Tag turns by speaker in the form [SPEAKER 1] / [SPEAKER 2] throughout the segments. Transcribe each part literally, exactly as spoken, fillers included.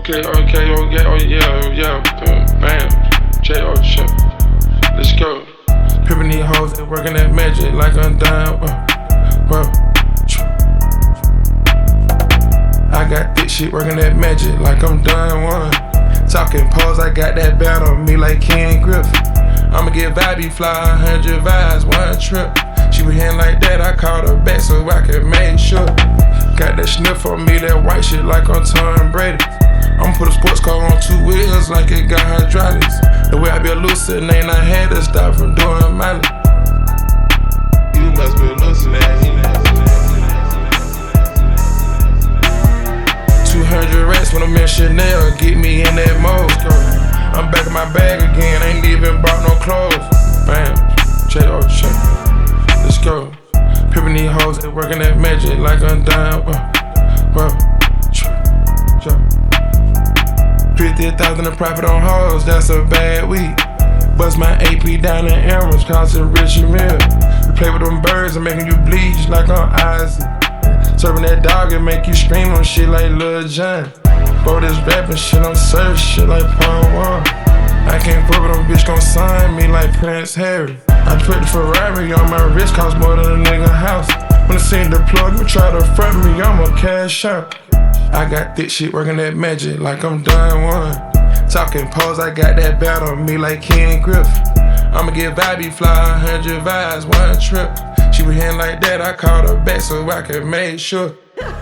[SPEAKER 1] Okay, okay, oh yeah, oh yeah, oh yeah, bam, bam, J O shit. Let's go. Pimpin' these hoes and working that magic like I'm dying. Uh, well, I got this shit working that magic like I'm dying one. Talking pose, I got that bat on me like Ken Griffin. I'ma get vibey fly, one hundred vibes, one trip. She was hand like that, I called her back so I could make sure. Got that sniff on me, that white shit like I'm Tom Brady. I'ma put a sports car on two wheels like it got hydraulics. The way I be hallucinating, I had to stop from doing mileage. You must be hallucinating. two hundred racks when I'm in Chanel, get me in that mode. I'm back in my bag again, ain't even bought no clothes. Bam, check out, check. Let's go. Pimpin' these hoes and working that magic like I'm dying. Uh, well, fifty thousand in profit on hoes, that's a bad week. Bust my A P down in Emeralds, costing Richie Mill. We play with them birds and making you bleach like on Isaac. Serving that dog and make you scream on shit like Lil Jon. Bro, this rapping shit, I'm surf shit like Paul Wall. I can't fuck with them bitch gon' sign me like Prince Harry. I put the Ferrari on my wrist, cost more than a nigga house. When I seen the plug, you try to front me, I'ma cash out. I got this shit working that magic like I'm done one. Talking pose, I got that bat on me like Ken Griffin. I'ma get vibey fly, one hundred vibes, one trip. She was hand like that, I called her back so I could make sure.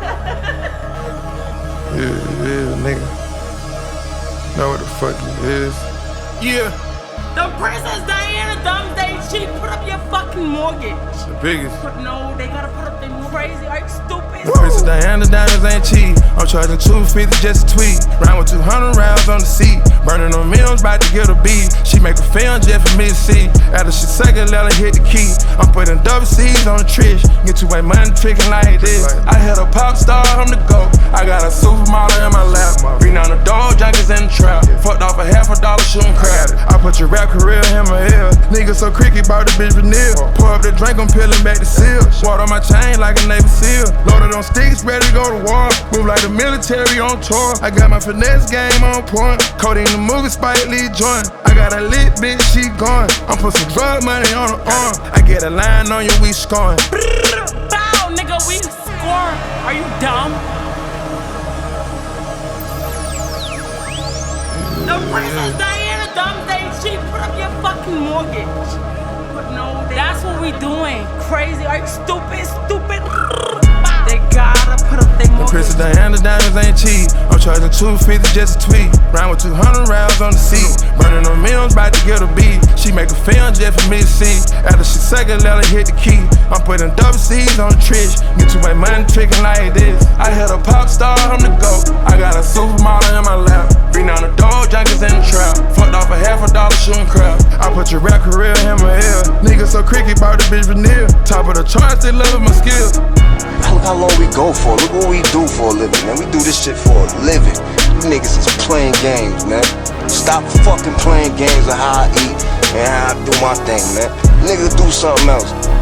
[SPEAKER 1] Yeah, yeah, nigga. Know what the fuck it is. Yeah.
[SPEAKER 2] The Princess Diana dumb day, she put up your fucking mortgage.
[SPEAKER 1] The biggest.
[SPEAKER 2] But no, they gotta put up their crazy, are you stupid?
[SPEAKER 1] The Princess Diana diamonds ain't cheap. I'm charging two fifty just a tweet. Round with two hundred rounds on the seat. Burning on meals, about to get a beat. She make a film just for me to see. After she suck it, let her hit the key. I'm putting double C's on the trish. Get too much money tricking like this. I had a pop star, I'm the GOAT. I got a supermodel in my lap. Bring down the dog, junkies in the trap. Fucked off a half a dollar shooting crap. I put your rap career in my ear. Nigga so cricky, bought the bitch vanilla. Pour up the drink, I'm peeling back the seal. Water on my chain like a Navy SEAL. Loaded on sticks, ready to go to war. Move like the military on tour. I got my finesse game on point. Cody in the movie, Spike Lee joint. I got a lit bitch, she gone. I'm put some drug money on her arm. I get a line on you, we scoring.
[SPEAKER 2] Bow, nigga, we score. Are you dumb? The Princess Diana dumb day, she put up your fucking mortgage. But no, that's what we doing. Crazy, are you stupid, stupid? They gotta put up their mortgage.
[SPEAKER 1] The Princess Diana diamonds ain't cheap. I'm charging two fifty just a tweet. Round with two hundred rounds on the seat. Burning on meals, about to get a beat. She make a film just for me to see. After she suck it, let her hit the key. I'm putting double C's on the trish. Get too much money tricking like this. I had a pop star, I'm the GOAT. I got a supermodel in my lap. Bring down the dog, junkies in the trap. Fucked off a half a dollar shooting crap. I put your rap career in my ear. Nigga so cricky, bought the bitch vanilla. Top of the charts, they loving my skills.
[SPEAKER 3] Look how long we go for. Look what we do for a living, man. We do this shit for a living. You niggas is playing games, man. Stop fucking playing games of how I eat and how I do my thing, man. Niggas do something else.